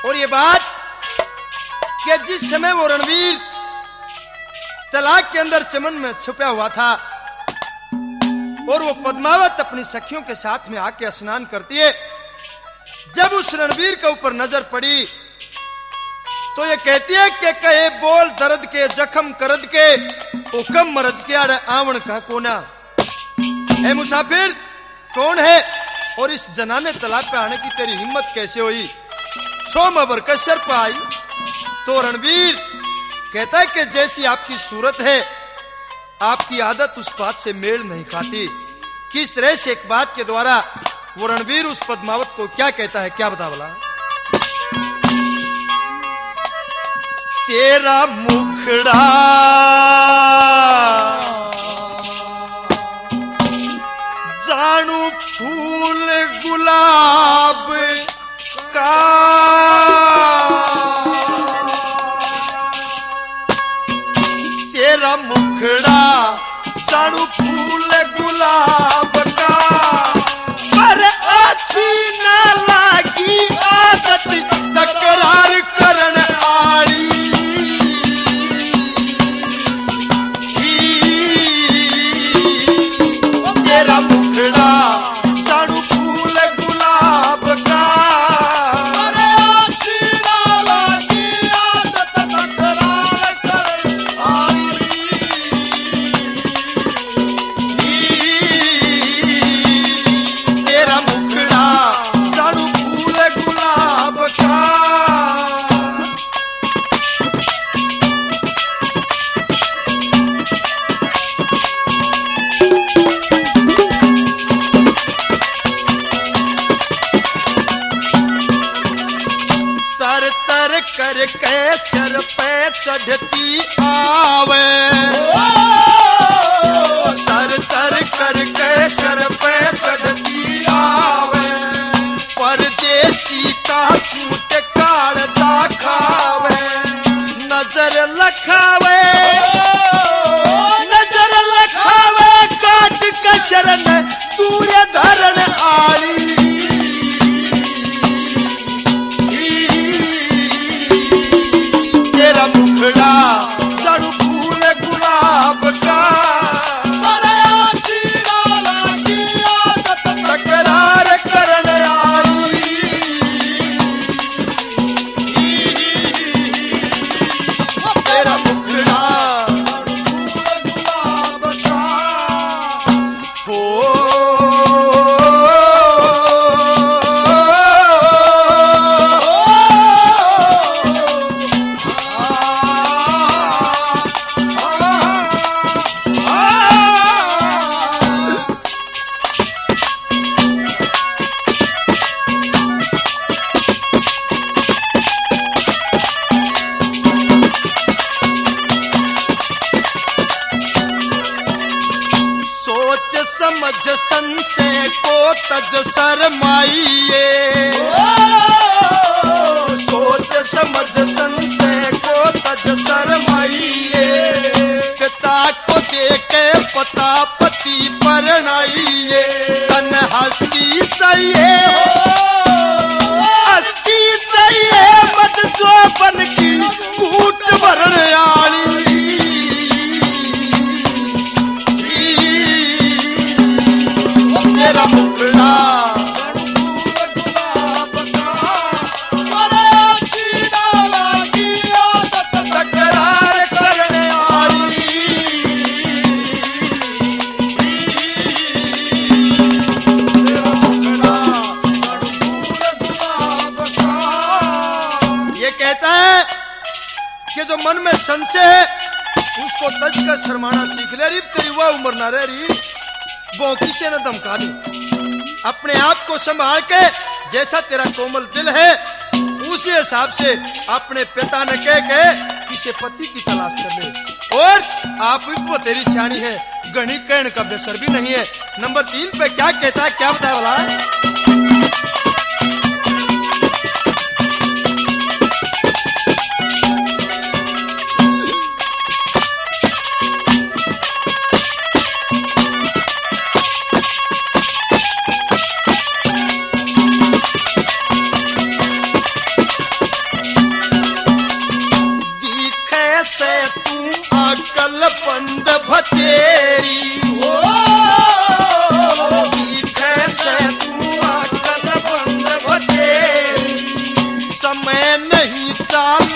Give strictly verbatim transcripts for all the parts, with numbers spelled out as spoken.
और ये बात कि जिस समय वो रणवीर तलाक के अंदर चमन में छुपा हुआ था और वो पद्मावत अपनी सखियों के साथ में आके स्नान करती है, जब उस रणवीर के ऊपर नजर पड़ी तो ये कहती है कि कहे बोल दर्द के जख्म करद के हुक्म मरद के अरे आवण का कोना। ए मुसाफिर कौन है और इस जनाने तालाब पे आने की तेरी हिम्मत कैसे हुई? सोम अबर के सर पर आई तो रणवीर कहता है कि जैसी आपकी सूरत है आपकी आदत उस बात से मेल नहीं खाती। किस तरह से एक बात के द्वारा वो रणवीर उस पद्मावत को क्या कहता है, क्या बता बोला? तेरा मुखड़ा जानू फूल गुलाब का, तेरा मुखड़ा जानू फूल गुलाब का, पर अच्छी न लागी आदत तकरार करन आड़ी। तेरा मुखड़ा जानू फूल गुलाब का, पर अच्छी न लागी आदत तकरार करन आड़ी। तेरा मुखड़ा जानू फूल गुलाब का। तर तर कर के सर पे चढ़ती आवे, सर तर कर के सर पे चढ़ती आवे, परदेसी का चूट कालजा खावे, नजर लखावे, नजर लखावे काट का शरण दूर धरण आली। तेरा मुखड़ा जानू फूल गुलाब का, पर अच्छी न लागी आदत तकरार करन आई। तेरा मुखड़ा जानू फूल गुलाब का, हो समझ संशय को तज शरमाइए, सोच समझ संशय को तज शरमाइए, पिता को देके पता पति परणाइए। तन हस्ती चाहिए, हस्ती चाहिए मत जो बन की कूट भरण आली। तेरा मुखड़ा गुलाब का, पर अच्छी न लागी आदत तकरार करन आली। तेरा मुखड़ा गुलाब का। ये कहता है कि जो मन में संशय है उसको तज कर शर्माना सीख ले। री तेरी वह उम्र ना रह रही बोकी से न धमका दी। अपने आप को संभाल के, जैसा तेरा कोमल दिल है उसी हिसाब से अपने पिता ने कह के किसी पति की तलाश कर ले। और आप वो तेरी सियाणी है, गणी कहने का बेसर भी नहीं है। नंबर तीन पे क्या कहता है, क्या बताया वाला?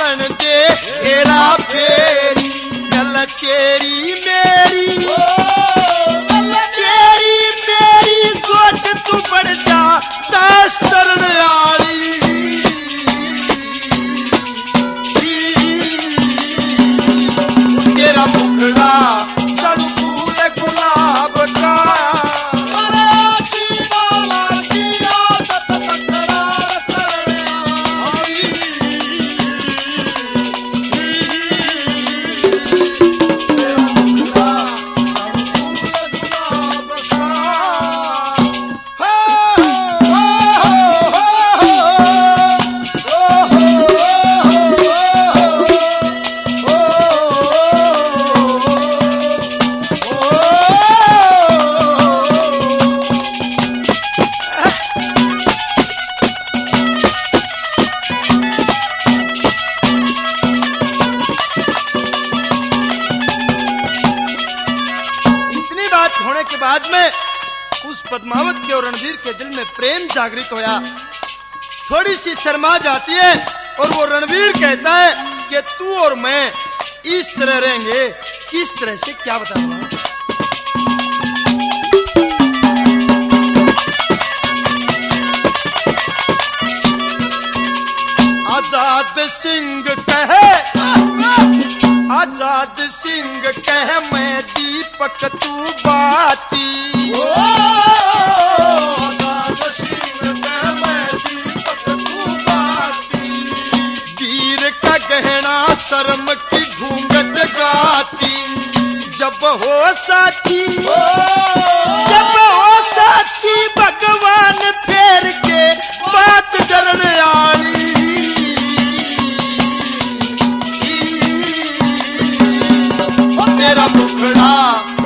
जान दे हेरा फेरी गल तेरी मेरी तेरी मेरी जोत तू बढ़ जा दस चरण आली तेरा मुखड़ा चढ़ फूल गुलाब का के बाद में उस पद्मावत के और रणवीर के दिल में प्रेम जागृत होया। थोड़ी सी शर्मा जाती है और वो रणवीर कहता है कि तू और मैं इस तरह रहेंगे। किस तरह से, क्या बताऊंगा। आजाद सिंह कहे आजाद सिंह कह मैं दीपक तू बाती आजाद सिंह कह मैं दीपक तू बाती वीर का गहना शर्म की घूंघट गाती जब हो साथी जब हो साथी भगवान फेर के बात डरने आई तेरा मुखड़ा